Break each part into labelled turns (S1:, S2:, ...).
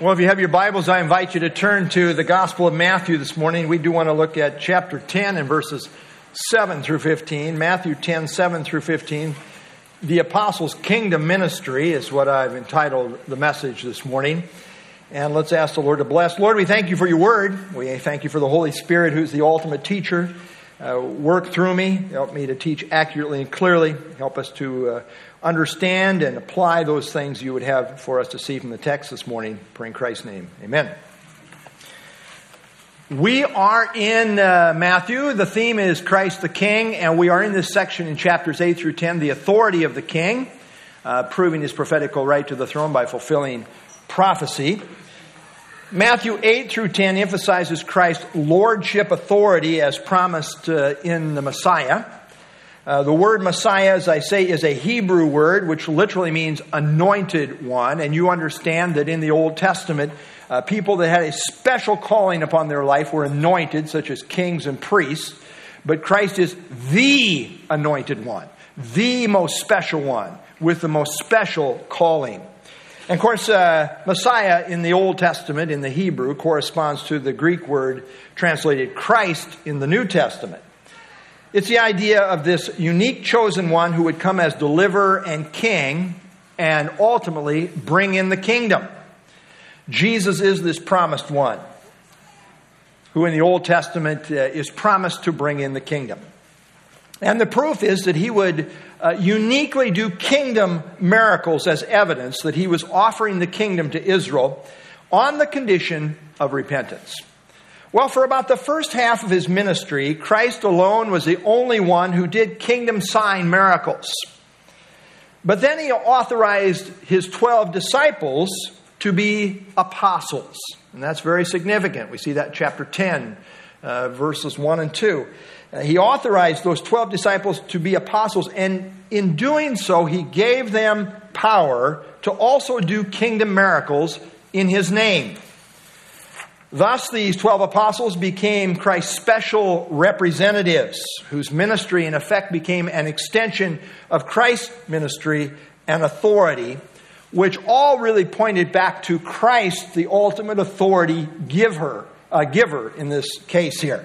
S1: Well, if you have your Bibles, I invite you to turn to the Gospel of Matthew this morning. We do want to look at chapter 10 and verses 7 through 15. Matthew 10, 7 through 15. The Apostles' Kingdom Ministry is what I've entitled the message this morning. And let's ask the Lord to bless. Lord, we thank you for your word. We thank you for the Holy Spirit, who's the ultimate teacher. Work through me. Help me to teach accurately and clearly. Help us to understand and apply those things you would have for us to see from the text this morning. Pray in Christ's name. Amen. We are in Matthew. The theme is Christ the King, and we are in this section in chapters 8 through 10, the authority of the King, proving his prophetical right to the throne by fulfilling prophecy. Matthew 8 through 10 emphasizes Christ's lordship authority as promised in the Messiah. The word Messiah, as I say, is a Hebrew word which literally means anointed one. And you understand that in the Old Testament, people that had a special calling upon their life were anointed, such as kings and priests. But Christ is the anointed one, the most special one, with the most special calling. And of course, Messiah in the Old Testament, in the Hebrew, corresponds to the Greek word translated Christ in the New Testament. It's the idea of this unique chosen one who would come as deliverer and king and ultimately bring in the kingdom. Jesus is this promised one who in the Old Testament is promised to bring in the kingdom. And the proof is that he would uniquely do kingdom miracles as evidence that he was offering the kingdom to Israel on the condition of repentance. Well, for about the first half of his ministry, Christ alone was the only one who did kingdom sign miracles. But then he authorized his 12 disciples to be apostles. And that's very significant. We see that in chapter 10, verses 1 and 2. He authorized those 12 disciples to be apostles, and in doing so, he gave them power to also do kingdom miracles in his name. Thus, these 12 apostles became Christ's special representatives, whose ministry, in effect, became an extension of Christ's ministry and authority, which all really pointed back to Christ, the ultimate authority giver in this case here.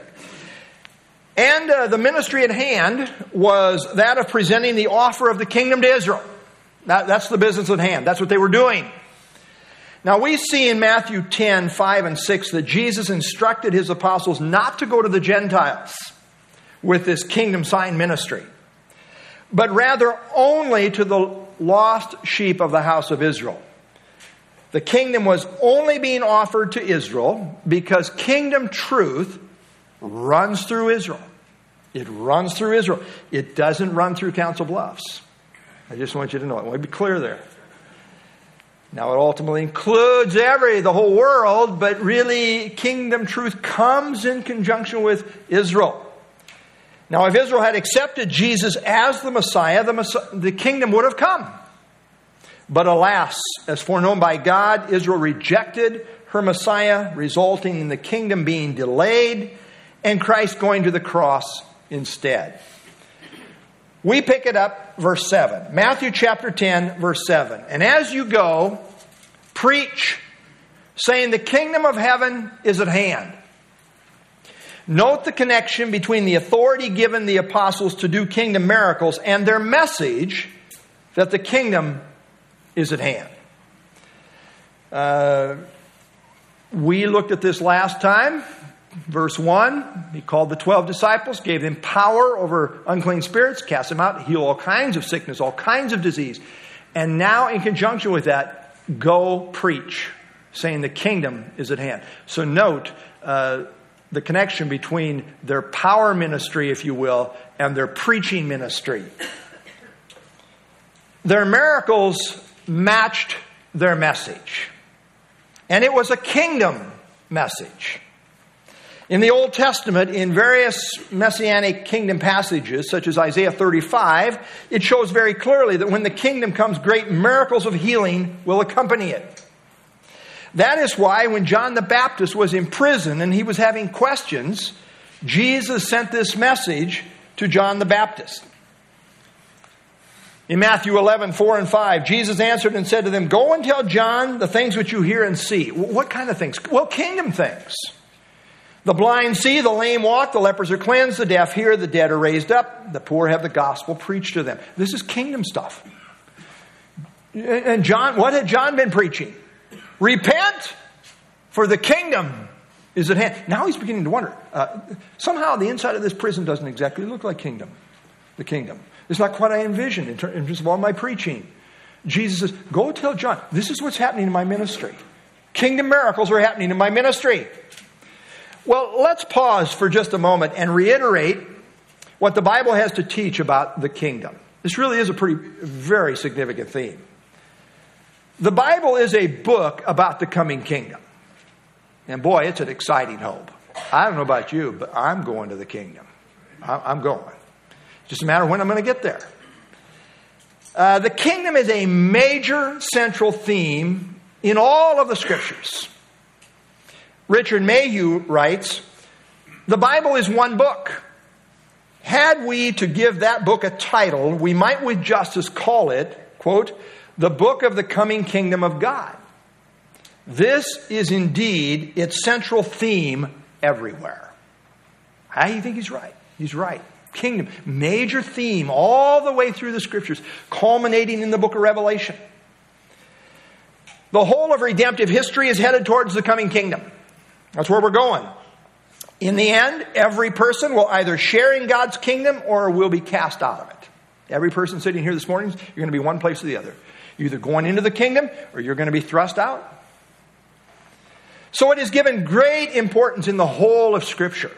S1: And the ministry at hand was that of presenting the offer of the kingdom to Israel. That's the business at hand. That's what they were doing. Now we see in Matthew 10, 5 and 6 that Jesus instructed his apostles not to go to the Gentiles with this kingdom sign ministry, but rather only to the lost sheep of the house of Israel. The kingdom was only being offered to Israel because kingdom truth runs through Israel. It runs through Israel. It doesn't run through Council Bluffs. I just want you to know it. I want to be clear there. Now, it ultimately includes the whole world, but really, kingdom truth comes in conjunction with Israel. Now, if Israel had accepted Jesus as the Messiah, the kingdom would have come. But alas, as foreknown by God, Israel rejected her Messiah, resulting in the kingdom being delayed and Christ going to the cross instead. We pick it up, verse 7. Matthew chapter 10, verse 7. And as you go, preach, saying the kingdom of heaven is at hand. Note the connection between the authority given the apostles to do kingdom miracles and their message that the kingdom is at hand. We looked at this last time. Verse 1, he called the 12 disciples, gave them power over unclean spirits, cast them out, heal all kinds of sickness, all kinds of disease. And now in conjunction with that, go preach, saying the kingdom is at hand. So note the connection between their power ministry, if you will, and their preaching ministry. Their miracles matched their message. And it was a kingdom message. In the Old Testament, in various messianic kingdom passages, such as Isaiah 35, it shows very clearly that when the kingdom comes, great miracles of healing will accompany it. That is why when John the Baptist was in prison and he was having questions, Jesus sent this message to John the Baptist. In Matthew 11, 4 and 5, Jesus answered and said to them, "Go and tell John the things which you hear and see." What kind of things? Well, kingdom things. The blind see, the lame walk, the lepers are cleansed, the deaf hear, the dead are raised up, the poor have the gospel preached to them. This is kingdom stuff. And John, what had John been preaching? Repent, for the kingdom is at hand. Now he's beginning to wonder. Somehow the inside of this prison doesn't exactly look like the kingdom. It's not quite what I envisioned in terms of all my preaching. Jesus says, go tell John, this is what's happening in my ministry. Kingdom miracles are happening in my ministry. Well, let's pause for just a moment and reiterate what the Bible has to teach about the kingdom. This really is a very significant theme. The Bible is a book about the coming kingdom. And boy, it's an exciting hope. I don't know about you, but I'm going to the kingdom. I'm going. It's just a matter of when I'm going to get there. The kingdom is a major central theme in all of the scriptures. Richard Mayhew writes, "The Bible is one book. Had we to give that book a title, we might with justice call it, quote, the book of the coming kingdom of God. This is indeed its central theme everywhere." I think he's right. He's right. Kingdom, major theme all the way through the scriptures, culminating in the book of Revelation. The whole of redemptive history is headed towards the coming kingdom. That's where we're going. In the end, every person will either share in God's kingdom or will be cast out of it. Every person sitting here this morning, you're going to be one place or the other. You're either going into the kingdom or you're going to be thrust out. So it is given great importance in the whole of Scripture.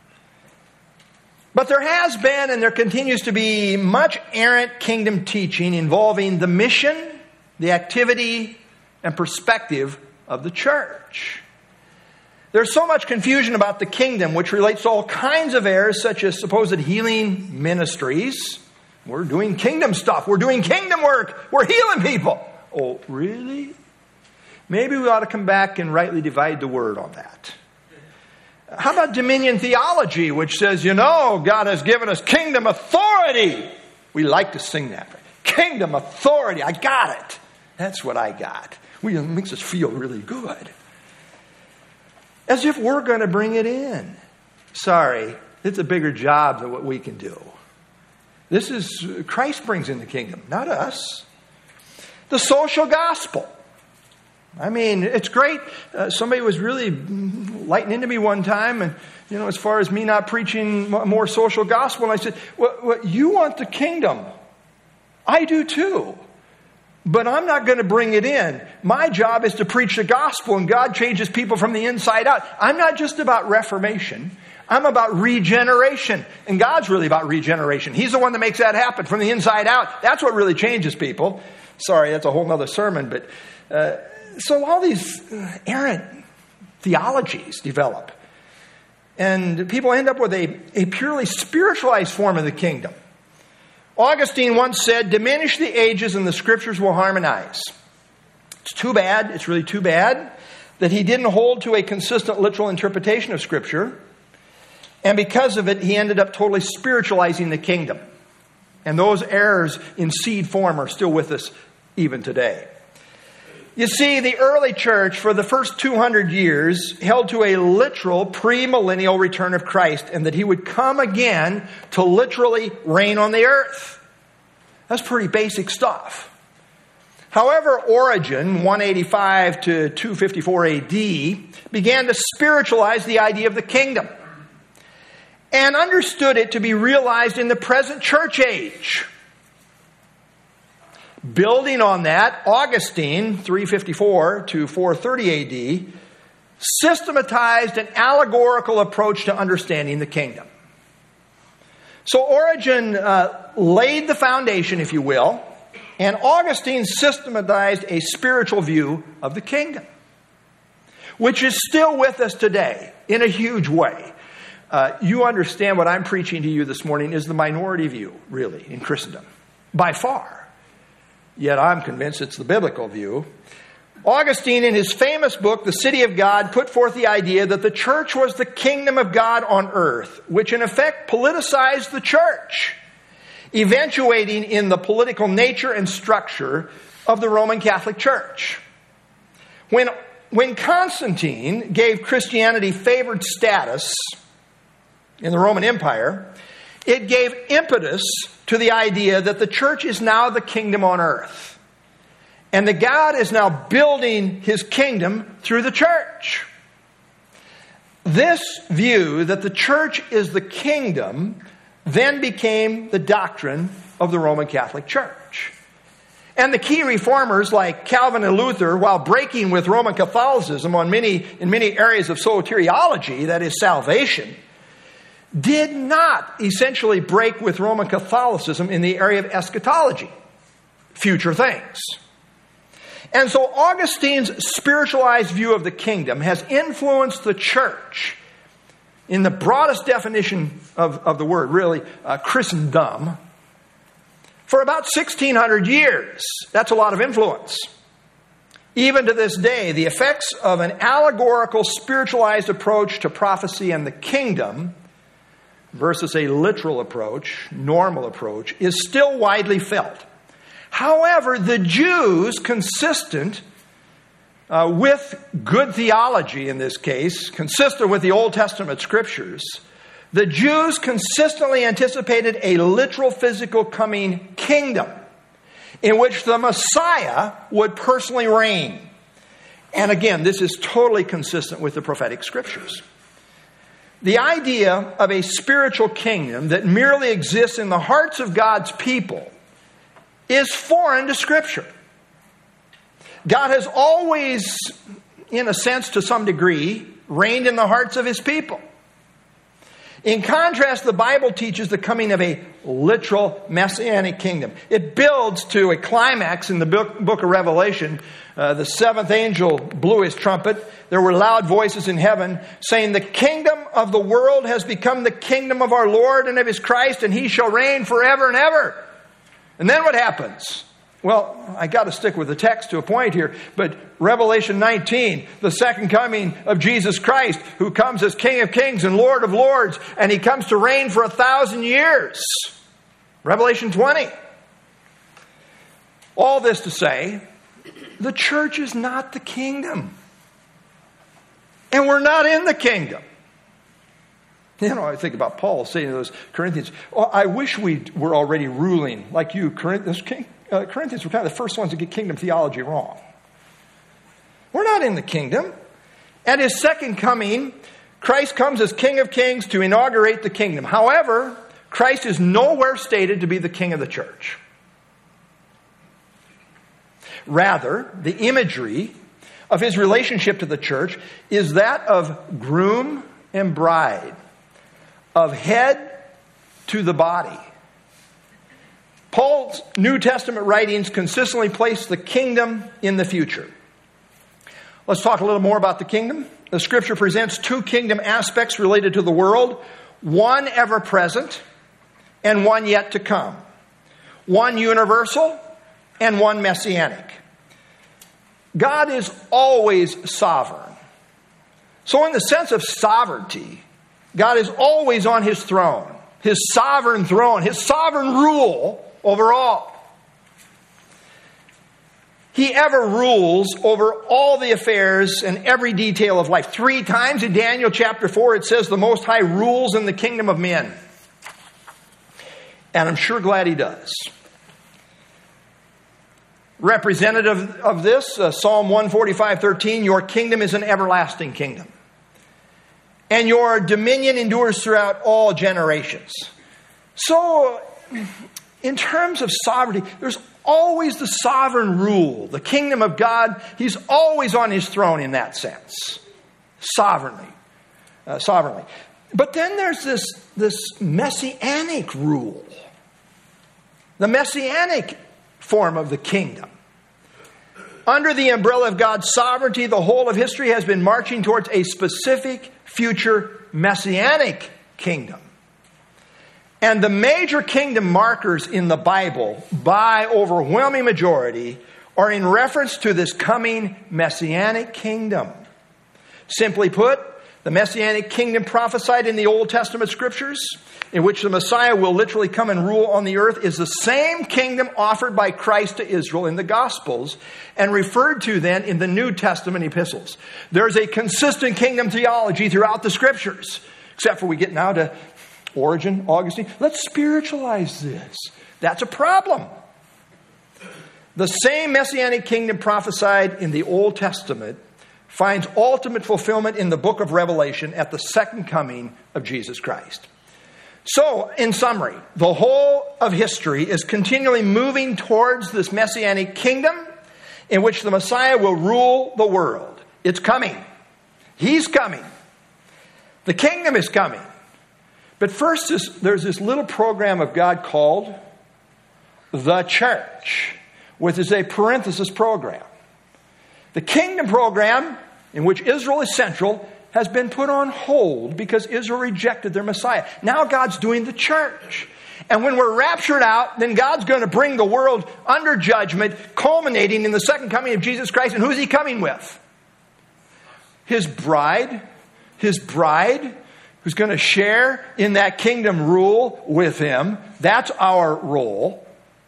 S1: But there has been and there continues to be much errant kingdom teaching involving the mission, the activity, and perspective of the church. There's so much confusion about the kingdom, which relates to all kinds of errors, such as supposed healing ministries. We're doing kingdom stuff. We're doing kingdom work. We're healing people. Oh, really? Maybe we ought to come back and rightly divide the word on that. How about dominion theology, which says, God has given us kingdom authority. We like to sing that. Kingdom authority. I got it. That's what I got. It makes us feel really good. As if we're going to bring it in. Sorry, it's a bigger job than what we can do. This is, Christ brings in the kingdom, not us. The social gospel. I mean, it's great. Somebody was really lighting into me one time, and, as far as me not preaching more social gospel, and I said, well, you want the kingdom. I do too. But I'm not going to bring it in. My job is to preach the gospel, and God changes people from the inside out. I'm not just about reformation. I'm about regeneration. And God's really about regeneration. He's the one that makes that happen from the inside out. That's what really changes people. Sorry, that's a whole other sermon. But so all these errant theologies develop. And people end up with a purely spiritualized form of the kingdom. Augustine once said, "Diminish the ages and the scriptures will harmonize." It's too bad, it's really too bad, that he didn't hold to a consistent literal interpretation of Scripture. And because of it, he ended up totally spiritualizing the kingdom. And those errors in seed form are still with us even today. You see, the early church for the first 200 years held to a literal premillennial return of Christ and that he would come again to literally reign on the earth. That's pretty basic stuff. However, Origen, 185 to 254 AD, began to spiritualize the idea of the kingdom and understood it to be realized in the present church age. Building on that, Augustine, 354 to 430 AD, systematized an allegorical approach to understanding the kingdom. So Origen laid the foundation, if you will, and Augustine systematized a spiritual view of the kingdom, which is still with us today in a huge way. You understand what I'm preaching to you this morning is the minority view, really, in Christendom, by far. Yet I'm convinced it's the biblical view. Augustine, in his famous book, The City of God, put forth the idea that the church was the kingdom of God on earth, which in effect politicized the church. eventuating in the political nature and structure of the Roman Catholic Church. When Constantine gave Christianity favored status in the Roman Empire, it gave impetus to the idea that the church is now the kingdom on earth, and that God is now building his kingdom through the church. This view that the church is the kingdom then became the doctrine of the Roman Catholic Church. And the key reformers like Calvin and Luther, while breaking with Roman Catholicism in many areas of soteriology, that is salvation, did not essentially break with Roman Catholicism in the area of eschatology, future things. And so Augustine's spiritualized view of the kingdom has influenced the church in the broadest definition of the word, really, Christendom, for about 1,600 years. That's a lot of influence. Even to this day, the effects of an allegorical, spiritualized approach to prophecy and the kingdom versus a literal approach, normal approach, is still widely felt. However, the Jews, consistent with good theology in this case, consistent with the Old Testament scriptures, the Jews consistently anticipated a literal physical coming kingdom in which the Messiah would personally reign. And again, this is totally consistent with the prophetic scriptures. The idea of a spiritual kingdom that merely exists in the hearts of God's people is foreign to Scripture. God has always, in a sense, to some degree, reigned in the hearts of his people. In contrast, the Bible teaches the coming of a literal messianic kingdom. It builds to a climax in the book of Revelation. The seventh angel blew his trumpet. There were loud voices in heaven saying, "The kingdom of the world has become the kingdom of our Lord and of his Christ, and he shall reign forever and ever." And then what happens? Well, I got to stick with the text to a point here, but Revelation 19, the second coming of Jesus Christ, who comes as King of Kings and Lord of Lords, and he comes to reign for 1,000 years. Revelation 20. All this to say, the church is not the kingdom. And we're not in the kingdom. You know, I think about Paul saying to those Corinthians, "Oh, I wish we were already ruling like you, Corinthians." Corinthians were kind of the first ones to get kingdom theology wrong. We're not in the kingdom. At his second coming, Christ comes as King of Kings to inaugurate the kingdom. However, Christ is nowhere stated to be the king of the church. Rather, the imagery of his relationship to the church is that of groom and bride, of head to the body. Paul's New Testament writings consistently place the kingdom in the future. Let's talk a little more about the kingdom. The scripture presents two kingdom aspects related to the world, one ever present and one yet to come. One universal and one messianic. God is always sovereign. So in the sense of sovereignty, God is always on his throne, his sovereign throne, his sovereign rule over all. He ever rules over all the affairs and every detail of life. 3 times in Daniel chapter 4, it says the Most High rules in the kingdom of men. And I'm sure glad he does. Representative of this, Psalm 145:13, "Your kingdom is an everlasting kingdom, and your dominion endures throughout all generations." So, in terms of sovereignty, there's always the sovereign rule. The kingdom of God, he's always on his throne in that sense. Sovereignly. But then there's this messianic rule. The messianic form of the kingdom. Under the umbrella of God's sovereignty, the whole of history has been marching towards a specific future messianic kingdom. And the major kingdom markers in the Bible, by overwhelming majority, are in reference to this coming messianic kingdom. Simply put, The Messianic kingdom prophesied in the Old Testament scriptures, in which the Messiah will literally come and rule on the earth, is the same kingdom offered by Christ to Israel in the Gospels and referred to then in the New Testament epistles. There's a consistent kingdom theology throughout the scriptures, except for we get now to Origen, Augustine. Let's spiritualize this. That's a problem. The same Messianic kingdom prophesied in the Old Testament finds ultimate fulfillment in the book of Revelation at the second coming of Jesus Christ. So, in summary, the whole of history is continually moving towards this Messianic kingdom in which the Messiah will rule the world. It's coming. He's coming. The kingdom is coming. But first, there's this little program of God called the church, which is a parenthesis program. The kingdom program, in which Israel is central, has been put on hold because Israel rejected their Messiah. Now God's doing the church. And when we're raptured out, then God's going to bring the world under judgment, culminating in the second coming of Jesus Christ. And who's He coming with? His bride. His bride, who's going to share in that kingdom rule with Him. That's our role.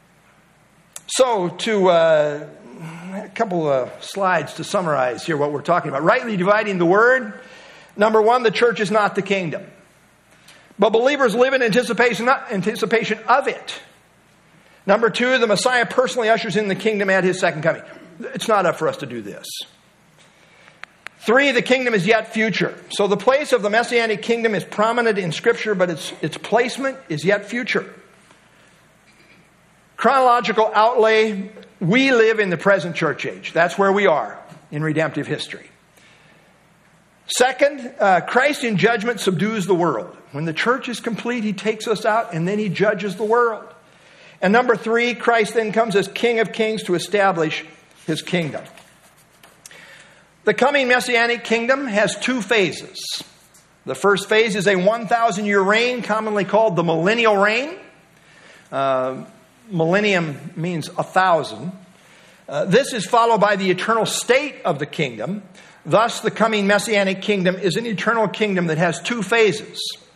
S1: So, a couple of slides to summarize here what we're talking about. Rightly dividing the word. Number one, the church is not the kingdom. But believers live in anticipation of it. Number two, the Messiah personally ushers in the kingdom at His second coming. It's not up for us to do this. Three, the kingdom is yet future. So the place of the Messianic kingdom is prominent in Scripture, but its placement is yet future. Chronological outlay, we live in the present church age. That's where we are in redemptive history. Second, Christ in judgment subdues the world. When the church is complete, He takes us out and then He judges the world. And number three, Christ then comes as King of Kings to establish His kingdom. The coming Messianic kingdom has two phases. The first phase is a 1,000-year reign, commonly called the millennial reign. Millennium means 1,000. This is followed by the eternal state of the kingdom. Thus, the coming Messianic kingdom is an eternal kingdom that has two phases.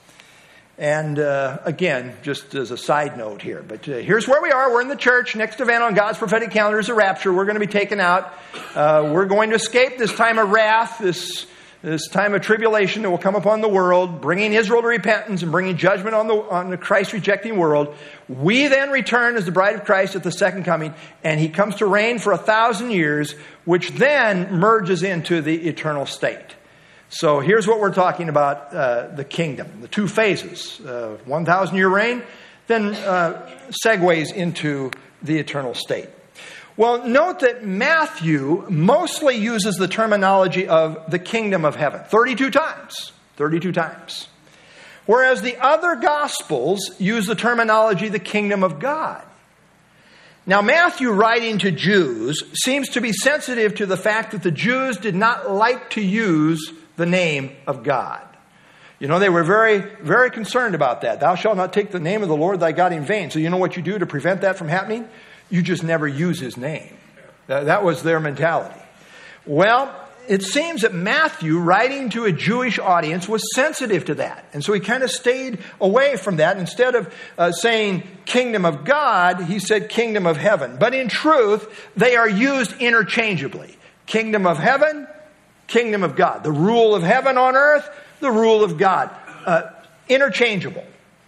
S1: And again, just as a side note here, but here's where we are. We're in the church. Next event on God's prophetic calendar is the rapture. We're going to be taken out. We're going to escape this time of wrath, this time of tribulation that will come upon the world, bringing Israel to repentance and bringing judgment on the Christ-rejecting world. We then return as the bride of Christ at the second coming, and He comes to reign for 1,000 years, which then merges into the eternal state. So here's what we're talking about, the kingdom, the two phases, 1,000-year reign, then segues into the eternal state. Well, note that Matthew mostly uses the terminology of the kingdom of heaven, 32 times. Whereas the other Gospels use the terminology the kingdom of God. Now, Matthew, writing to Jews, seems to be sensitive to the fact that the Jews did not like to use the name of God. You know, they were very, very concerned about that. Thou shalt not take the name of the Lord thy God in vain. So you know what you do to prevent that from happening? You just never use His name. That was their mentality. Well, it seems that Matthew, writing to a Jewish audience, was sensitive to that. And so he kind of stayed away from that. Instead of saying kingdom of God, he said kingdom of heaven. But in truth, they are used interchangeably. Kingdom of heaven, kingdom of God. The rule of heaven on earth, the rule of God. Interchangeable.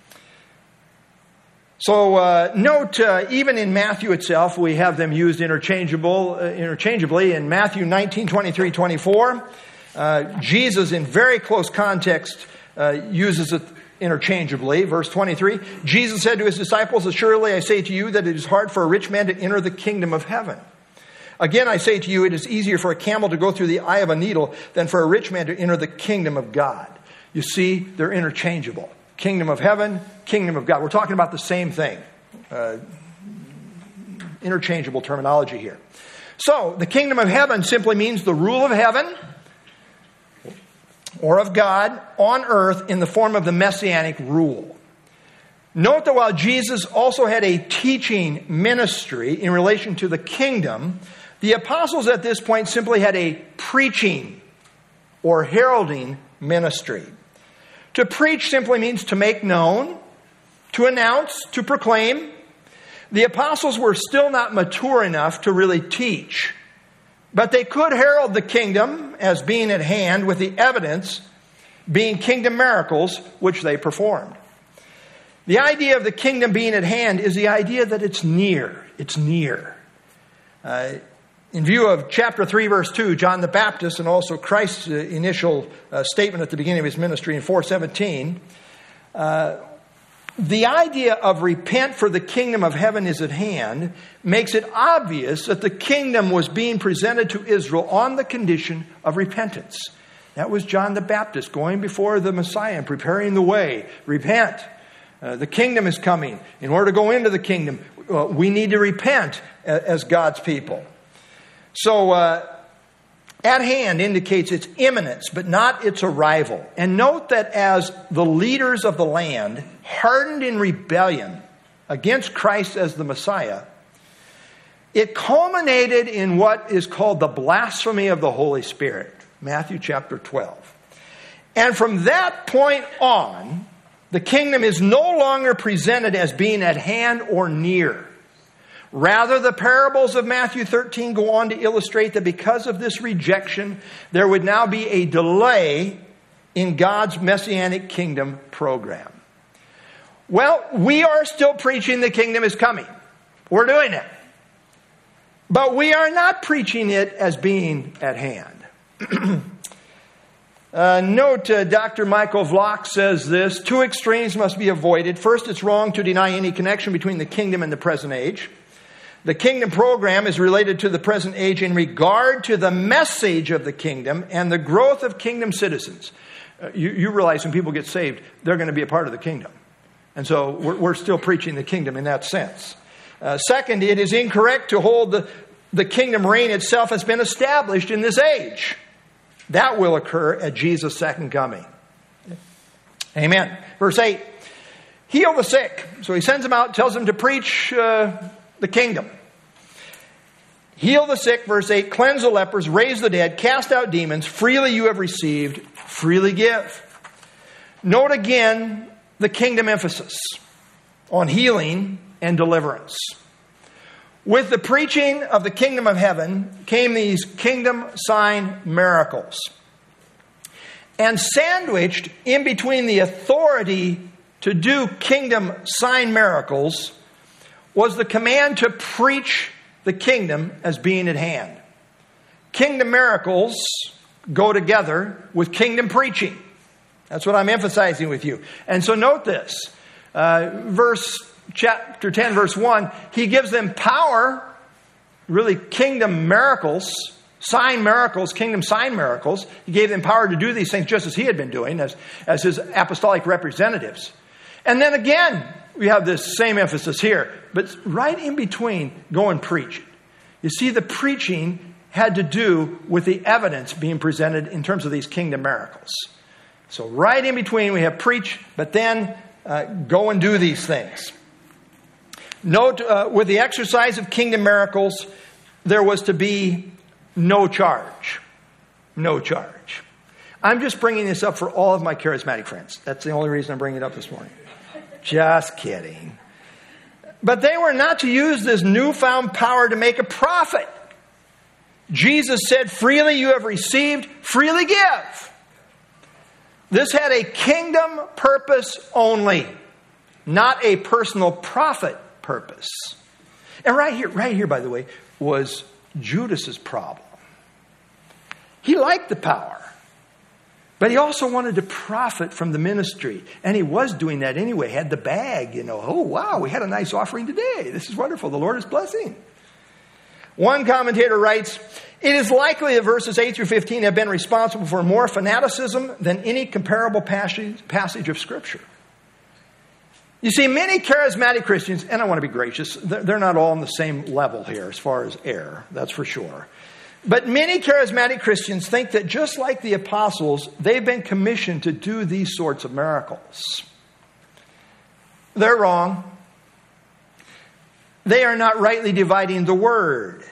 S1: So note, even in Matthew itself, we have them used interchangeably. In Matthew 19, 23, 24, Jesus, in very close context, uses it interchangeably. Verse 23, Jesus said to His disciples, "Assuredly I say to you that it is hard for a rich man to enter the kingdom of heaven. Again, I say to you, it is easier for a camel to go through the eye of a needle than for a rich man to enter the kingdom of God." You see, they're interchangeable. Kingdom of heaven, kingdom of God. We're talking about the same thing. Interchangeable terminology here. So, the kingdom of heaven simply means the rule of heaven or of God on earth in the form of the messianic rule. Note that while Jesus also had a teaching ministry in relation to the kingdom, the apostles at this point simply had a preaching or heralding ministry. To preach simply means to make known, to announce, to proclaim. The apostles were still not mature enough to really teach, but they could herald the kingdom as being at hand, with the evidence being kingdom miracles which they performed. The idea of the kingdom being at hand is the idea that it's near. It's near. In view of chapter 3, verse 2, John the Baptist, and also Christ's initial statement at the beginning of his ministry in 4:17, the idea of repent, for the kingdom of heaven is at hand, makes it obvious that the kingdom was being presented to Israel on the condition of repentance. That was John the Baptist going before the Messiah and preparing the way. Repent. The kingdom is coming. In order to go into the kingdom, we need to repent as God's people. So, at hand indicates its imminence, but not its arrival. And note that as the leaders of the land hardened in rebellion against Christ as the Messiah, it culminated in what is called the blasphemy of the Holy Spirit. Matthew chapter 12. And from that point on, the kingdom is no longer presented as being at hand or near. Rather, the parables of Matthew 13 go on to illustrate that because of this rejection, there would now be a delay in God's messianic kingdom program. Well, we are still preaching the kingdom is coming. We're doing it. But we are not preaching it as being at hand. Note, Dr. Michael Vlock says this: two extremes must be avoided. First, it's wrong to deny any connection between the kingdom and the present age. The kingdom program is related to the present age in regard to the message of the kingdom and the growth of kingdom citizens. You realize when people get saved, they're going to be a part of the kingdom. And so we're still preaching the kingdom in that sense. Second, it is incorrect to hold the kingdom reign itself has been established in this age. That will occur at Jesus' second coming. Amen. Verse 8, heal the sick. So he sends them out, tells them to preach the kingdom. Heal the sick, verse 8, cleanse the lepers, raise the dead, cast out demons. Freely you have received, freely give. Note again the kingdom emphasis on healing and deliverance. With the preaching of the kingdom of heaven came these kingdom sign miracles. And sandwiched in between the authority to do kingdom sign miracles was the command to preach the kingdom as being at hand. Kingdom miracles go together with kingdom preaching. That's what I'm emphasizing with you. And so note this. Chapter 10, verse 1, he gives them power, really kingdom miracles, sign miracles, kingdom sign miracles. He gave them power to do these things just as he had been doing as his apostolic representatives. And then again, we have this same emphasis here. But right in between, go and preach it. You see, the preaching had to do with the evidence being presented in terms of these kingdom miracles. So right in between, we have preach, but then go and do these things. Note, with the exercise of kingdom miracles, there was to be no charge. No charge. I'm just bringing this up for all of my charismatic friends. That's the only reason I'm bringing it up this morning. Just kidding. But they were not to use this newfound power to make a profit. Jesus said, freely you have received, freely give. This had a kingdom purpose only, not a personal profit purpose. And right here, by the way, was Judas's problem. He liked the power, but he also wanted to profit from the ministry. And he was doing that anyway, had the bag, oh wow, we had a nice offering today. This is wonderful. The Lord is blessing. One commentator writes, it is likely that verses 8 through 15 have been responsible for more fanaticism than any comparable passage of Scripture. You see, many charismatic Christians, and I want to be gracious, they're not all on the same level here as far as error, that's for sure. But many charismatic Christians think that just like the apostles, they've been commissioned to do these sorts of miracles. They're wrong. They are not rightly dividing the word.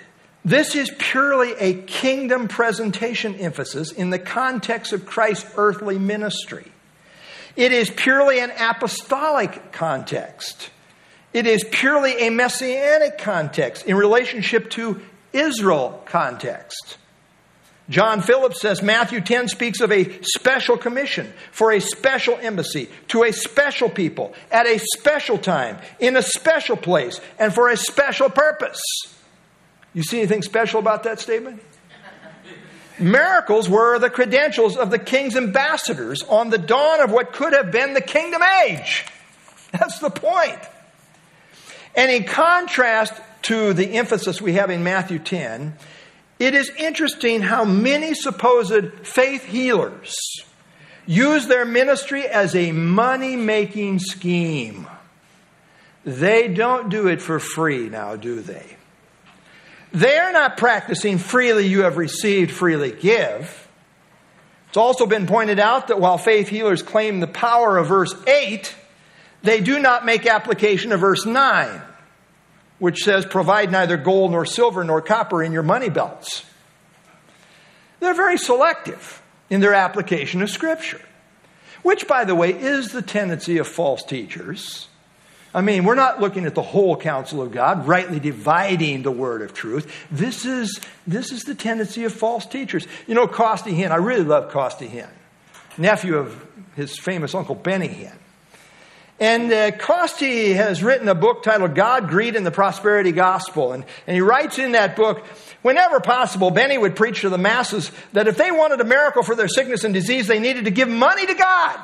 S1: This is purely a kingdom presentation emphasis in the context of Christ's earthly ministry. It is purely an apostolic context. It is purely a messianic context in relationship to Israel context. John Phillips says Matthew 10 speaks of a special commission for a special embassy to a special people at a special time, in a special place, and for a special purpose. You see anything special about that statement? Miracles were the credentials of the king's ambassadors on the dawn of what could have been the kingdom age. That's the point. And in contrast to the emphasis we have in Matthew 10, it is interesting how many supposed faith healers use their ministry as a money-making scheme. They don't do it for free now, do they? They are not practicing freely you have received, freely give. It's also been pointed out that while faith healers claim the power of verse 8, they do not make application of verse 9, which says, provide neither gold nor silver nor copper in your money belts. They're very selective in their application of Scripture, which, by the way, is the tendency of false teachers. I mean, we're not looking at the whole counsel of God, rightly dividing the word of truth. This is the tendency of false teachers. You know, Costi Hinn, I really love Costi Hinn, nephew of his famous uncle Benny Hinn. And Costi has written a book titled God, Greed, and the Prosperity Gospel. And he writes in that book, whenever possible, Benny would preach to the masses that if they wanted a miracle for their sickness and disease, they needed to give money to God.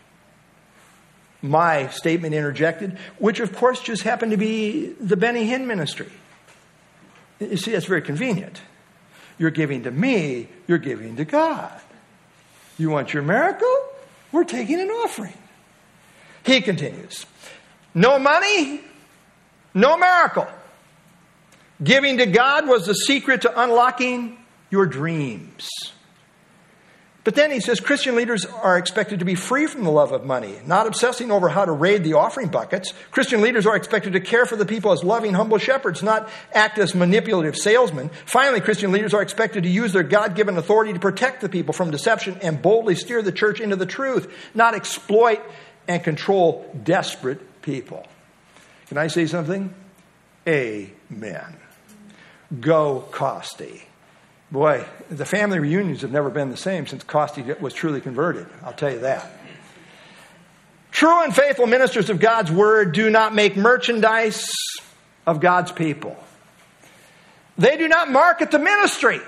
S1: My statement interjected, which of course just happened to be the Benny Hinn ministry. You see, that's very convenient. You're giving to me, you're giving to God. You want your miracle? We're taking an offering. He continues, no money, no miracle. Giving to God was the secret to unlocking your dreams. But then he says Christian leaders are expected to be free from the love of money, not obsessing over how to raid the offering buckets. Christian leaders are expected to care for the people as loving, humble shepherds, not act as manipulative salesmen. Finally, Christian leaders are expected to use their God-given authority to protect the people from deception and boldly steer the church into the truth, not exploit and control desperate people. Can I say something? Amen. Go Costi. Boy, the family reunions have never been the same since Costi was truly converted. I'll tell you that. True and faithful ministers of God's word do not make merchandise of God's people. They do not market the ministry.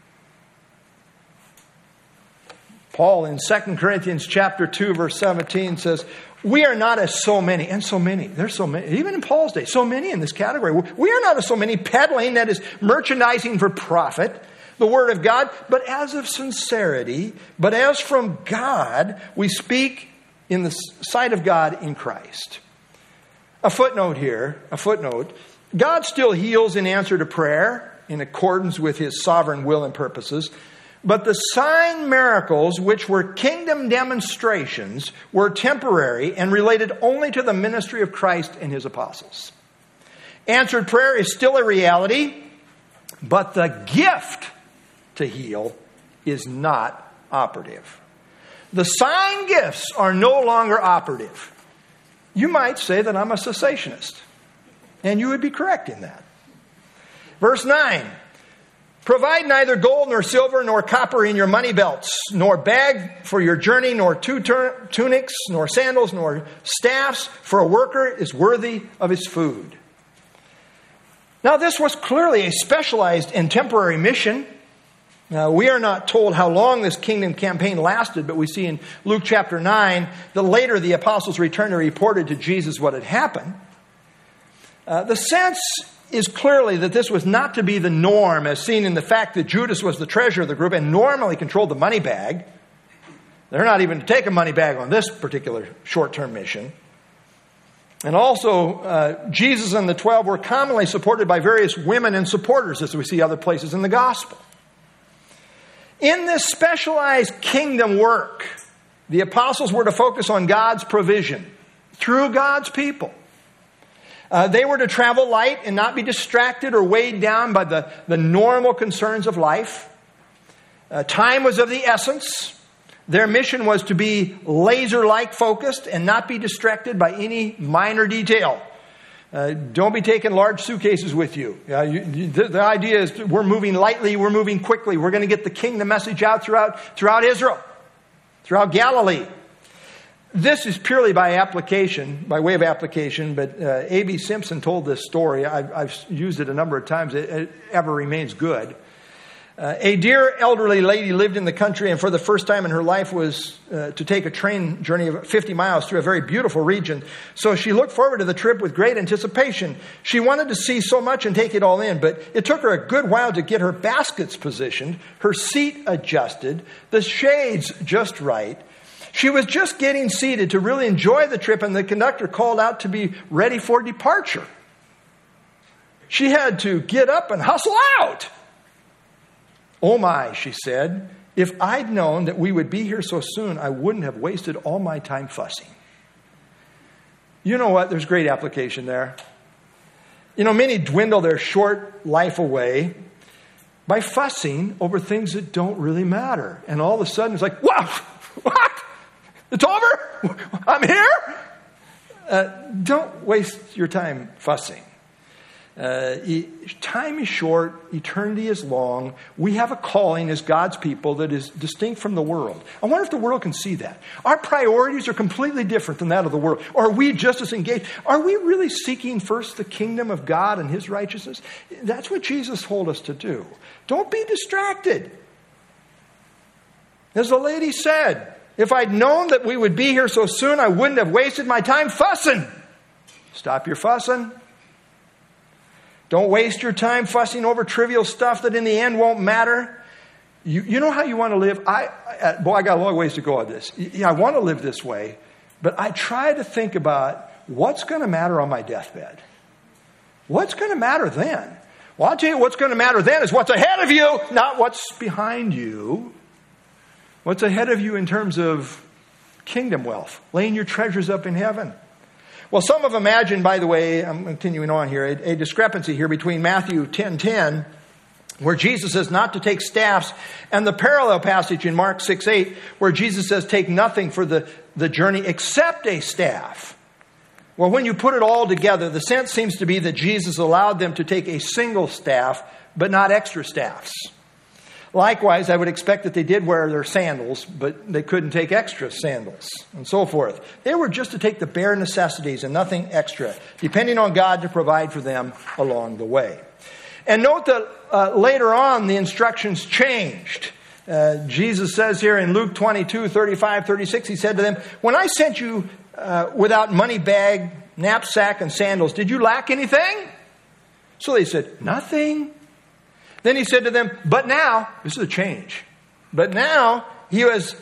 S1: Paul in 2 Corinthians chapter 2, verse 17 says, we are not as so many, and so many, there's so many, even in Paul's day, so many in this category. We are not as so many peddling, that is merchandising for profit, the word of God, but as of sincerity, but as from God, we speak in the sight of God in Christ. A footnote here, God still heals in answer to prayer in accordance with his sovereign will and purposes. But the sign miracles, which were kingdom demonstrations, were temporary and related only to the ministry of Christ and his apostles. Answered prayer is still a reality, but the gift to heal is not operative. The sign gifts are no longer operative. You might say that I'm a cessationist, and you would be correct in that. Verse 9. Provide neither gold nor silver nor copper in your money belts, nor bag for your journey, nor two tunics, nor sandals, nor staffs, for a worker is worthy of his food. Now, this was clearly a specialized and temporary mission. Now, we are not told how long this kingdom campaign lasted, but we see in Luke chapter 9 that later the apostles returned and reported to Jesus what had happened. The sense is clearly that this was not to be the norm, as seen in the fact that Judas was the treasurer of the group and normally controlled the money bag. They're not even to take a money bag on this particular short-term mission. And also, Jesus and the 12 were commonly supported by various women and supporters, as we see other places in the gospel. In this specialized kingdom work, the apostles were to focus on God's provision through God's people. They were to travel light and not be distracted or weighed down by the normal concerns of life. Time was of the essence. Their mission was to be laser-like focused and not be distracted by any minor detail. Don't be taking large suitcases with you. The idea is we're moving lightly, we're moving quickly. We're going to get the kingdom message out throughout Israel, throughout Galilee. This is purely by way of application, but A.B. Simpson told this story. I've used it a number of times. It ever remains good. A dear elderly lady lived in the country, and for the first time in her life was to take a train journey of 50 miles through a very beautiful region. So she looked forward to the trip with great anticipation. She wanted to see so much and take it all in, but it took her a good while to get her baskets positioned, her seat adjusted, the shades just right. She was just getting seated to really enjoy the trip, and the conductor called out to be ready for departure. She had to get up and hustle out. "Oh my," she said, "if I'd known that we would be here so soon, I wouldn't have wasted all my time fussing." You know what? There's great application there. Many dwindle their short life away by fussing over things that don't really matter. And all of a sudden it's like, wow, what? It's over? I'm here? Don't waste your time fussing. Time is short, eternity is long. We have a calling as God's people that is distinct from the world. I wonder if the world can see that. Our priorities are completely different than that of the world. Or are we just as engaged? Are we really seeking first the kingdom of God and His righteousness? That's what Jesus told us to do. Don't be distracted. As the lady said, if I'd known that we would be here so soon, I wouldn't have wasted my time fussing. Stop your fussing. Don't waste your time fussing over trivial stuff that in the end won't matter. You know how you want to live? I got a long ways to go on this. I want to live this way, but I try to think about what's going to matter on my deathbed. What's going to matter then? Well, I'll tell you what's going to matter then is what's ahead of you, not what's behind you. What's ahead of you in terms of kingdom wealth, laying your treasures up in heaven. Well, some have imagined, by the way, I'm continuing on here, a discrepancy here between Matthew 10:10, where Jesus says not to take staffs, and the parallel passage in Mark 6:8, where Jesus says take nothing for the journey except a staff. Well, when you put it all together, the sense seems to be that Jesus allowed them to take a single staff, but not extra staffs. Likewise, I would expect that they did wear their sandals, but they couldn't take extra sandals, and so forth. They were just to take the bare necessities and nothing extra, depending on God to provide for them along the way. And note that later on, the instructions changed. Jesus says here in Luke 22:35-36, He said to them, "When I sent you without money bag, knapsack, and sandals, did you lack anything?" So they said, "Nothing." Then He said to them, "But now," this is a change, "but now he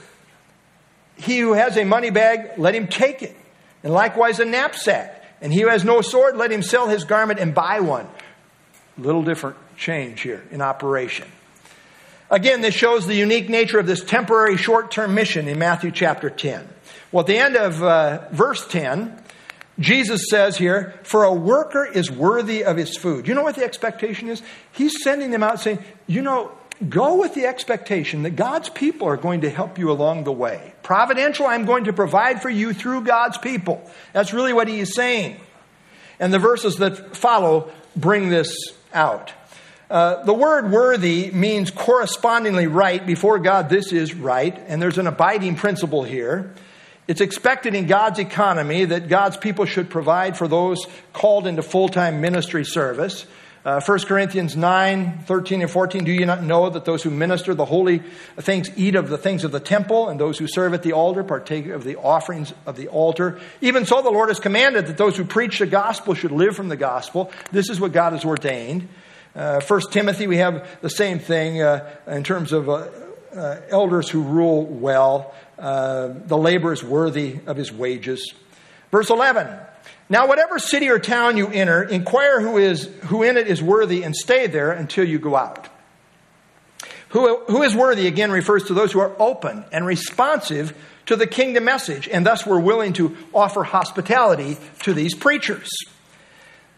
S1: who has a money bag, let him take it, and likewise a knapsack. And he who has no sword, let him sell his garment and buy one." Little different change here in operation. Again, this shows the unique nature of this temporary short-term mission in Matthew chapter 10. Well, at the end of verse 10, Jesus says here, "For a worker is worthy of his food." You know what the expectation is? He's sending them out saying, go with the expectation that God's people are going to help you along the way. Providential, I'm going to provide for you through God's people. That's really what He is saying. And the verses that follow bring this out. The word worthy means correspondingly right. Before God, this is right. And there's an abiding principle here. It's expected in God's economy that God's people should provide for those called into full-time ministry service. 1 Corinthians 9:13 and 14, "Do you not know that those who minister the holy things eat of the things of the temple, and those who serve at the altar partake of the offerings of the altar? Even so, the Lord has commanded that those who preach the gospel should live from the gospel." This is what God has ordained. 1 Timothy, we have the same thing in terms of elders who rule well. The laborer is worthy of his wages. Verse 11, "Now whatever city or town you enter, inquire who in it is worthy, and stay there until you go out." Who is worthy, again, refers to those who are open and responsive to the kingdom message, and thus were willing to offer hospitality to these preachers.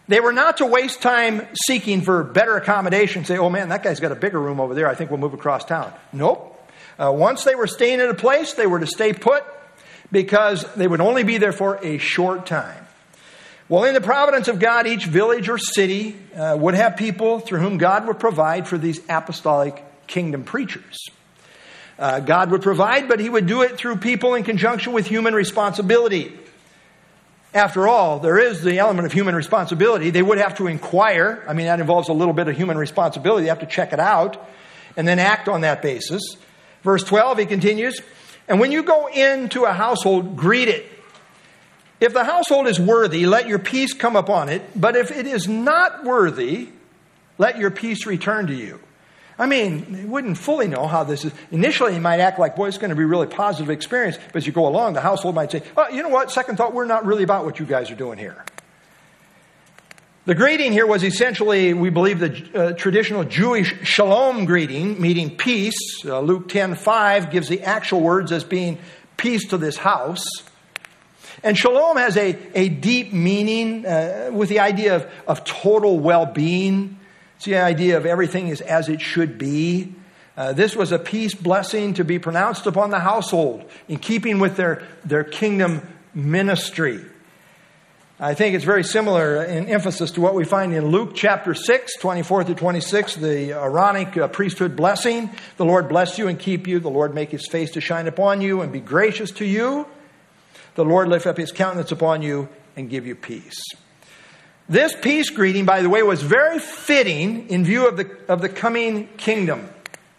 S1: They were not to waste time seeking for better accommodation. Say, oh man, that guy's got a bigger room over there. I think we'll move across town. Nope. Once they were staying at a place, they were to stay put because they would only be there for a short time. Well, in the providence of God, each village or city would have people through whom God would provide for these apostolic kingdom preachers. God would provide, but he would do it through people in conjunction with human responsibility. After all, there is the element of human responsibility. They would have to inquire. I mean, that involves a little bit of human responsibility. They have to check it out and then act on that basis. Verse 12, he continues, and when you go into a household, greet it. If the household is worthy, let your peace come upon it. But if it is not worthy, let your peace return to you. I mean, they wouldn't fully know how this is. Initially, you might act like, boy, it's going to be a really positive experience. But as you go along, the household might say, oh, you know what? Second thought, we're not really about what you guys are doing here. The greeting here was essentially, we believe, the traditional Jewish shalom greeting, meaning peace. Luke 10:5 gives the actual words as being peace to this house. And shalom has a deep meaning with the idea of total well-being. It's the idea of everything is as it should be. This was a peace blessing to be pronounced upon the household in keeping with their kingdom ministry. I think it's very similar in emphasis to what we find in Luke chapter 6, 24 through 26, the Aaronic priesthood blessing. The Lord bless you and keep you. The Lord make his face to shine upon you and be gracious to you. The Lord lift up his countenance upon you and give you peace. This peace greeting, by the way, was very fitting in view of the coming kingdom.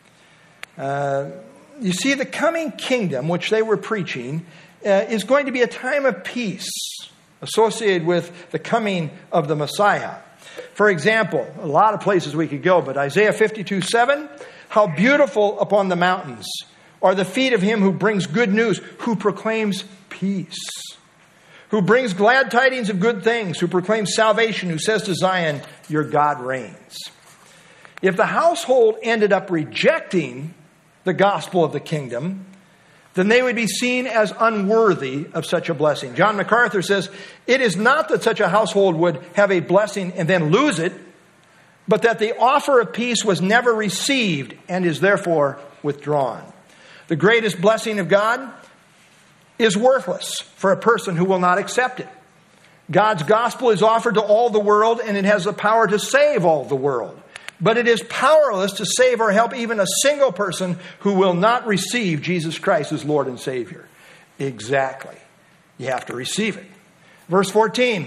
S1: You see, the coming kingdom, which they were preaching, is going to be a time of peace associated with the coming of the Messiah. For example, a lot of places we could go, but Isaiah 52:7, how beautiful upon the mountains are the feet of him who brings good news, who proclaims peace, who brings glad tidings of good things, who proclaims salvation, who says to Zion, your God reigns. If the household ended up rejecting the gospel of the kingdom, then they would be seen as unworthy of such a blessing. John MacArthur says, it is not that such a household would have a blessing and then lose it, but that the offer of peace was never received and is therefore withdrawn. The greatest blessing of God is worthless for a person who will not accept it. God's gospel is offered to all the world, and it has the power to save all the world. But it is powerless to save or help even a single person who will not receive Jesus Christ as Lord and Savior. Exactly. You have to receive it. Verse 14.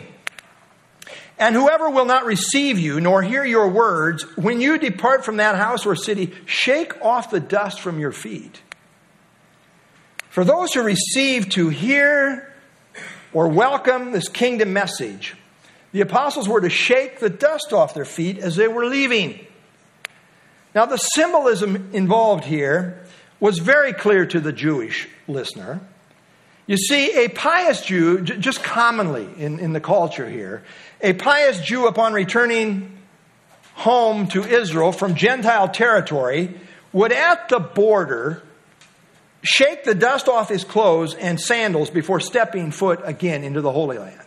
S1: And whoever will not receive you nor hear your words, when you depart from that house or city, shake off the dust from your feet. For those who receive to hear or welcome this kingdom message, the apostles were to shake the dust off their feet as they were leaving. Now, the symbolism involved here was very clear to the Jewish listener. You see, a pious Jew, just commonly in the culture here, a pious Jew upon returning home to Israel from Gentile territory would at the border shake the dust off his clothes and sandals before stepping foot again into the Holy Land.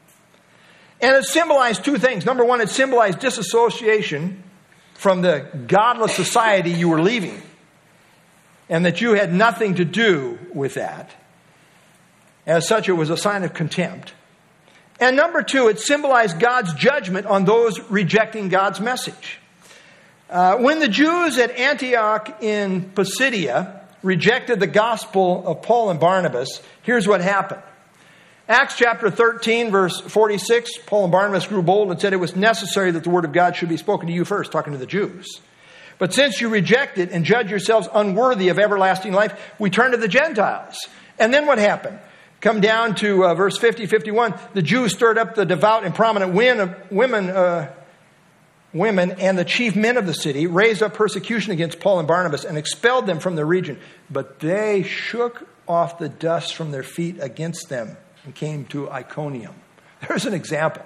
S1: And it symbolized two things. Number one, it symbolized disassociation from the godless society you were leaving, and that you had nothing to do with that. As such, it was a sign of contempt. And number two, it symbolized God's judgment on those rejecting God's message. When the Jews at Antioch in Pisidia rejected the gospel of Paul and Barnabas, here's what happened. Acts chapter 13, verse 46, Paul and Barnabas grew bold and said it was necessary that the word of God should be spoken to you first, talking to the Jews. But since you reject it and judge yourselves unworthy of everlasting life, we turn to the Gentiles. And then what happened? Come down to verse 50, 51. The Jews stirred up the devout and prominent women and the chief men of the city, raised up persecution against Paul and Barnabas and expelled them from the region. But they shook off the dust from their feet against them and came to Iconium. There's an example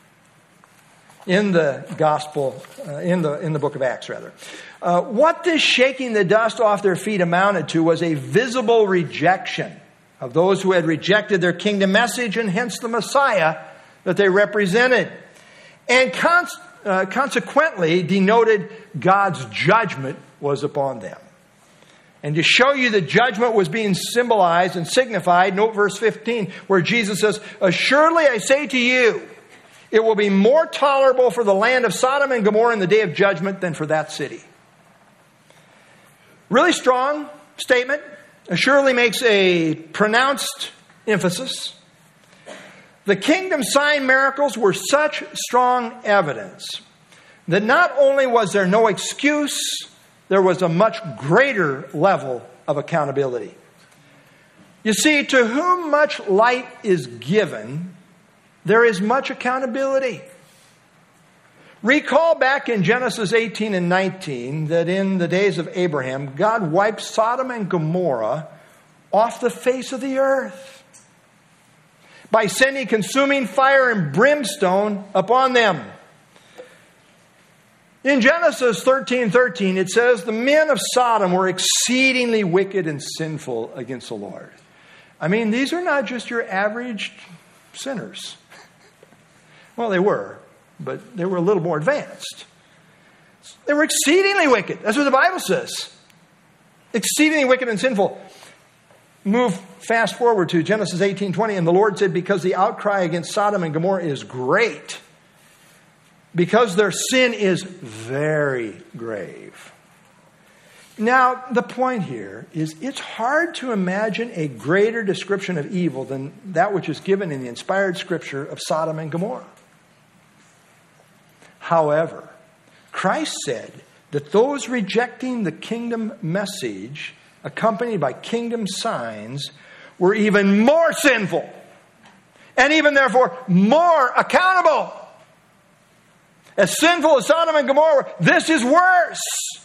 S1: in the gospel, in the book of Acts, rather. What this shaking the dust off their feet amounted to was a visible rejection of those who had rejected their kingdom message and hence the Messiah that they represented. and consequently denoted God's judgment was upon them. And to show you that judgment was being symbolized and signified, note verse 15, where Jesus says, "Assuredly I say to you, it will be more tolerable for the land of Sodom and Gomorrah in the day of judgment than for that city." Really strong statement. Assuredly makes a pronounced emphasis. The kingdom sign miracles were such strong evidence that not only was there no excuse, there was a much greater level of accountability. You see, to whom much light is given, there is much accountability. Recall back in Genesis 18 and 19 that in the days of Abraham, God wiped Sodom and Gomorrah off the face of the earth by sending consuming fire and brimstone upon them. In Genesis 13:13, it says, "The men of Sodom were exceedingly wicked and sinful against the Lord." I mean, these are not just your average sinners. Well, they were, but they were a little more advanced. They were exceedingly wicked. That's what the Bible says. Exceedingly wicked and sinful. Move fast forward to Genesis 18:20, and the Lord said, "Because the outcry against Sodom and Gomorrah is great, because their sin is very grave." Now, the point here is it's hard to imagine a greater description of evil than that which is given in the inspired scripture of Sodom and Gomorrah. However, Christ said that those rejecting the kingdom message, accompanied by kingdom signs, were even more sinful and even therefore more accountable. As sinful as Sodom and Gomorrah, this is worse.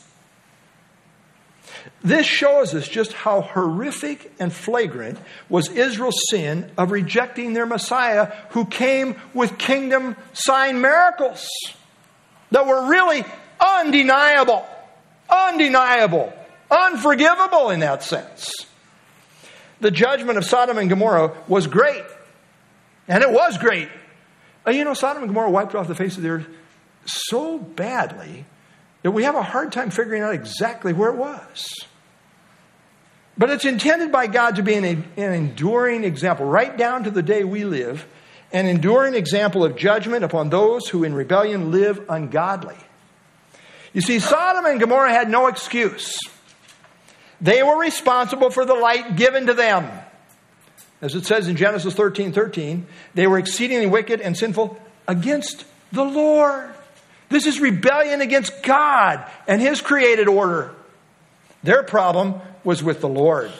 S1: This shows us just how horrific and flagrant was Israel's sin of rejecting their Messiah, who came with kingdom sign miracles that were really undeniable, unforgivable in that sense. The judgment of Sodom and Gomorrah was great. And it was great. You know, Sodom and Gomorrah wiped off the face of the earth so badly that we have a hard time figuring out exactly where it was. But it's intended by God to be an enduring example, right down to the day we live, an enduring example of judgment upon those who in rebellion live ungodly. You see, Sodom and Gomorrah had no excuse. They were responsible for the light given to them. As it says in Genesis 13:13, they were exceedingly wicked and sinful against the Lord. This is rebellion against God and His created order. Their problem was with the Lord.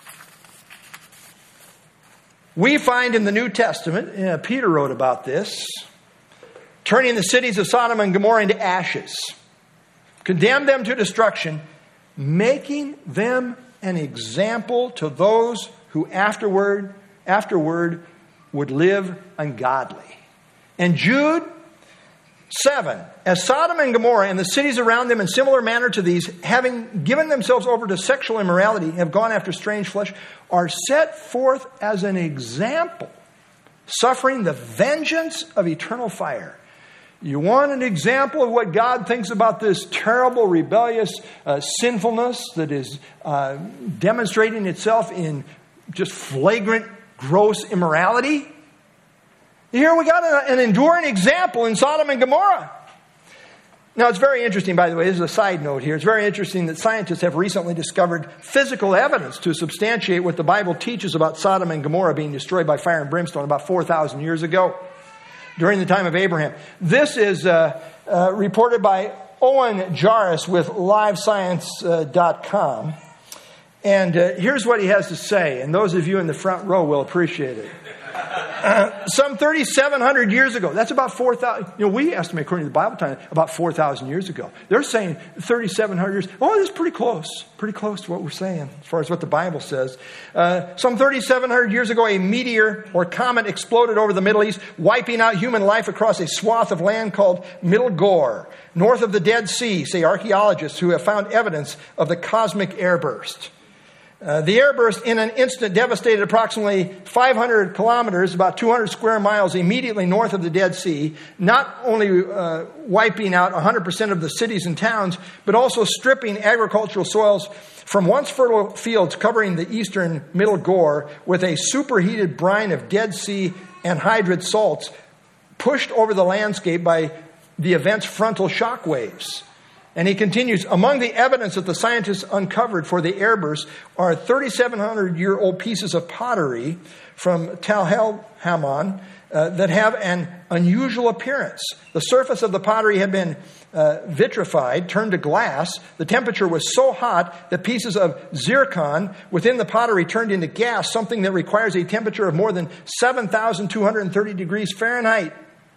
S1: We find in the New Testament, Peter wrote about this, turning the cities of Sodom and Gomorrah into ashes, condemned them to destruction, making them an example to those who afterward would live ungodly. And Jude 7, as Sodom and Gomorrah and the cities around them in similar manner to these, having given themselves over to sexual immorality, have gone after strange flesh, are set forth as an example, suffering the vengeance of eternal fire. You want an example of what God thinks about this terrible, rebellious sinfulness that is demonstrating itself in just flagrant, gross immorality? Here we got an enduring example in Sodom and Gomorrah. Now, it's very interesting, by the way, this is a side note here. It's very interesting that scientists have recently discovered physical evidence to substantiate what the Bible teaches about Sodom and Gomorrah being destroyed by fire and brimstone about 4,000 years ago, during the time of Abraham. This is reported by Owen Jarvis with LiveScience.com. And here's what he has to say, and those of you in the front row will appreciate it. Some 3,700 years ago, that's about 4,000, we estimate according to the Bible time, about 4,000 years ago. They're saying 3,700 years. Oh, that's pretty close to what we're saying as far as what the Bible says. Some 3,700 years ago, a meteor or comet exploded over the Middle East, wiping out human life across a swath of land called Middle Gore, north of the Dead Sea, say archaeologists who have found evidence of the cosmic airburst. The airburst in an instant devastated approximately 500 kilometers, about 200 square miles immediately north of the Dead Sea, not only wiping out 100% of the cities and towns, but also stripping agricultural soils from once fertile fields covering the eastern Middle Gore with a superheated brine of Dead Sea anhydride salts pushed over the landscape by the event's frontal shock waves. And he continues, among the evidence that the scientists uncovered for the airburst are 3,700-year-old pieces of pottery from Tal El-Hammon that have an unusual appearance. The surface of the pottery had been vitrified, turned to glass. The temperature was so hot that pieces of zircon within the pottery turned into gas, something that requires a temperature of more than 7,230 degrees Fahrenheit.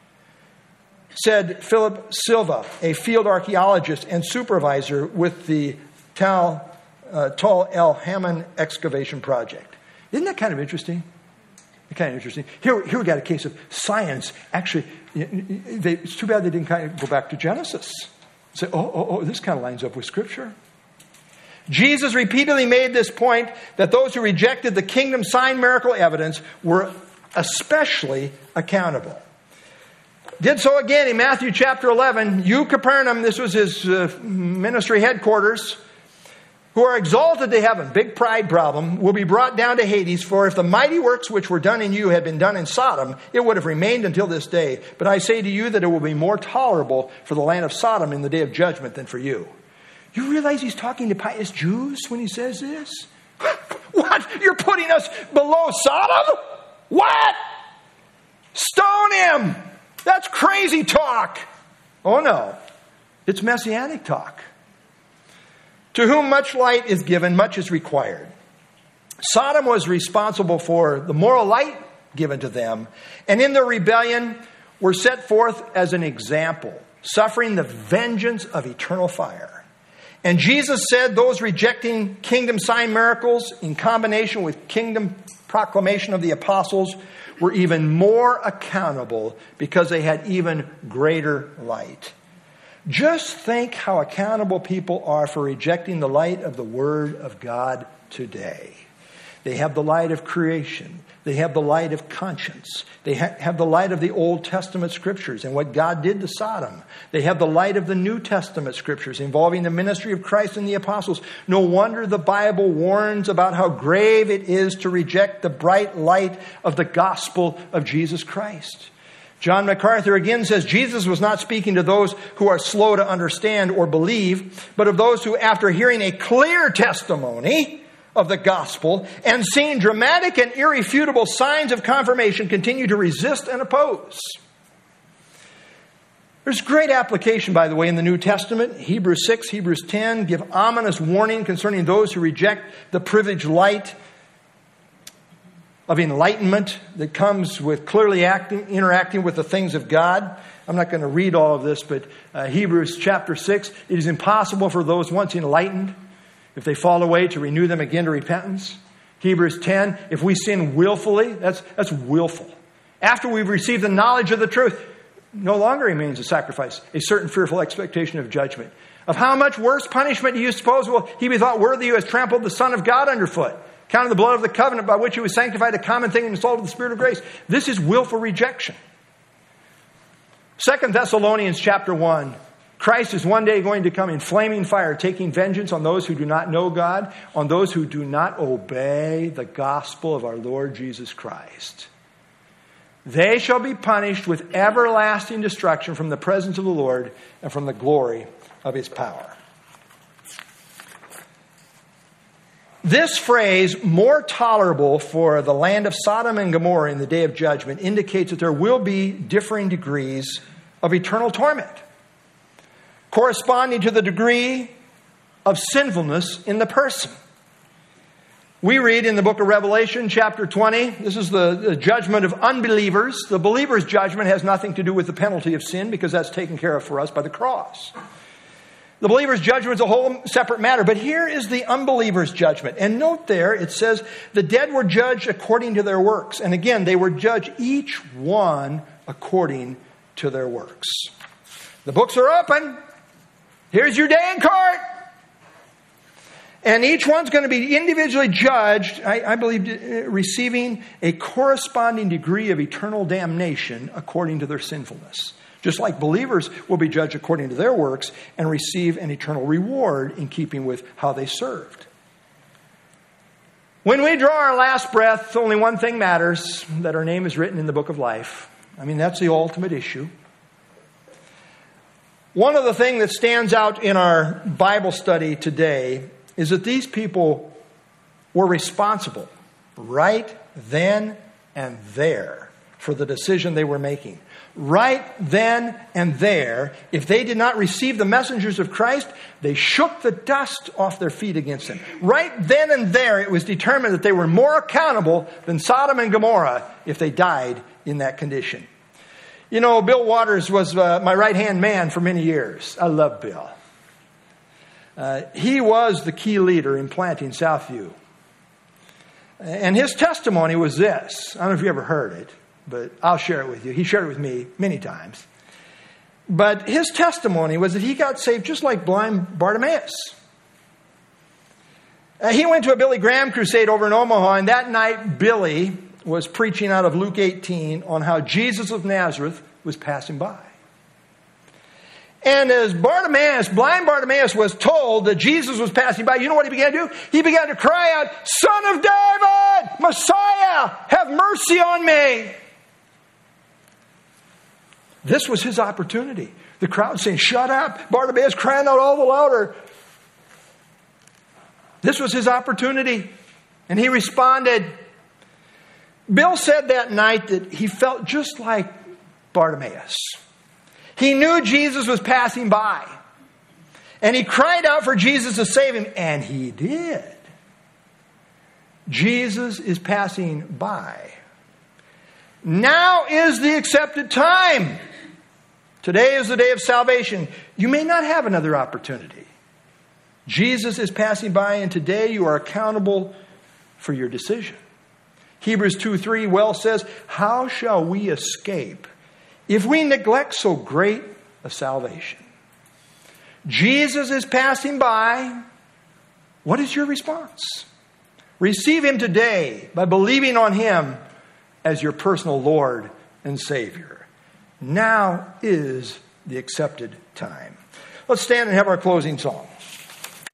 S1: Said Philip Silva, a field archaeologist and supervisor with the Tal El-Hammon excavation project. Isn't that kind of interesting? Kind of interesting. Here we got a case of science. Actually, it's too bad they didn't kind of go back to Genesis. Say, this kind of lines up with Scripture. Jesus repeatedly made this point that those who rejected the kingdom sign miracle evidence were especially accountable. Did so again in Matthew chapter 11. You, Capernaum, this was his ministry headquarters, who are exalted to heaven, big pride problem, will be brought down to Hades. For if the mighty works which were done in you had been done in Sodom, it would have remained until this day. But I say to you that it will be more tolerable for the land of Sodom in the day of judgment than for you. You realize he's talking to pious Jews when he says this? What? You're putting us below Sodom? What? Stone him! That's crazy talk. Oh no, it's messianic talk. To whom much light is given, much is required. Sodom was responsible for the moral light given to them, and in their rebellion were set forth as an example, suffering the vengeance of eternal fire. And Jesus said those rejecting kingdom sign miracles in combination with kingdom proclamation of the apostles were even more accountable because they had even greater light. Just think how accountable people are for rejecting the light of the Word of God today. They have the light of creation. They have the light of conscience. They have the light of the Old Testament Scriptures and what God did to Sodom. They have the light of the New Testament Scriptures involving the ministry of Christ and the apostles. No wonder the Bible warns about how grave it is to reject the bright light of the gospel of Jesus Christ. John MacArthur again says Jesus was not speaking to those who are slow to understand or believe, but of those who, after hearing a clear testimony of the gospel and seeing dramatic and irrefutable signs of confirmation, continue to resist and oppose. There's great application, by the way, in the New Testament. Hebrews 6, Hebrews 10 give ominous warning concerning those who reject the privileged light of enlightenment that comes with clearly interacting with the things of God. I'm not going to read all of this, but Hebrews chapter 6, it is impossible for those once enlightened, if they fall away, to renew them again to repentance. Hebrews 10, if we sin willfully, that's willful. After we've received the knowledge of the truth, no longer remains a sacrifice, a certain fearful expectation of judgment. Of how much worse punishment do you suppose will he be thought worthy who has trampled the Son of God underfoot, counted the blood of the covenant by which he was sanctified a common thing and installed with the Spirit of grace? This is willful rejection. 2 Thessalonians chapter 1. Christ is one day going to come in flaming fire, taking vengeance on those who do not know God, on those who do not obey the gospel of our Lord Jesus Christ. They shall be punished with everlasting destruction from the presence of the Lord and from the glory of his power. This phrase, more tolerable for the land of Sodom and Gomorrah in the day of judgment, indicates that there will be differing degrees of eternal torment, corresponding to the degree of sinfulness in the person. We read in the book of Revelation, chapter 20, this is the judgment of unbelievers. The believer's judgment has nothing to do with the penalty of sin because that's taken care of for us by the cross. The believer's judgment is a whole separate matter, but here is the unbeliever's judgment. And note there, it says, the dead were judged according to their works. And again, they were judged each one according to their works. The books are open. Here's your day in court. And each one's going to be individually judged, I believe, receiving a corresponding degree of eternal damnation according to their sinfulness. Just like believers will be judged according to their works and receive an eternal reward in keeping with how they served. When we draw our last breath, only one thing matters, that our name is written in the book of life. I mean, that's the ultimate issue. One of the things that stands out in our Bible study today is that these people were responsible right then and there for the decision they were making. Right then and there, if they did not receive the messengers of Christ, they shook the dust off their feet against them. Right then and there, it was determined that they were more accountable than Sodom and Gomorrah if they died in that condition. You know, Bill Waters was my right-hand man for many years. I love Bill. He was the key leader in planting Southview. And his testimony was this. I don't know if you ever heard it, but I'll share it with you. He shared it with me many times. But his testimony was that he got saved just like blind Bartimaeus. He went to a Billy Graham crusade over in Omaha, and that night Billy was preaching out of Luke 18 on how Jesus of Nazareth was passing by. And as blind Bartimaeus was told that Jesus was passing by, you know what he began to do? He began to cry out, "Son of David, Messiah, have mercy on me." This was his opportunity. The crowd saying, "Shut up." Bartimaeus crying out all the louder. This was his opportunity. And he responded. Bill said that night that he felt just like Bartimaeus. He knew Jesus was passing by. And he cried out for Jesus to save him. And he did. Jesus is passing by. Now is the accepted time. Today is the day of salvation. You may not have another opportunity. Jesus is passing by, and today you are accountable for your decision. Hebrews 2:3 well says, "How shall we escape if we neglect so great a salvation?" Jesus is passing by. What is your response? Receive him today by believing on him as your personal Lord and Savior. Now is the accepted time. Let's stand and have our closing song.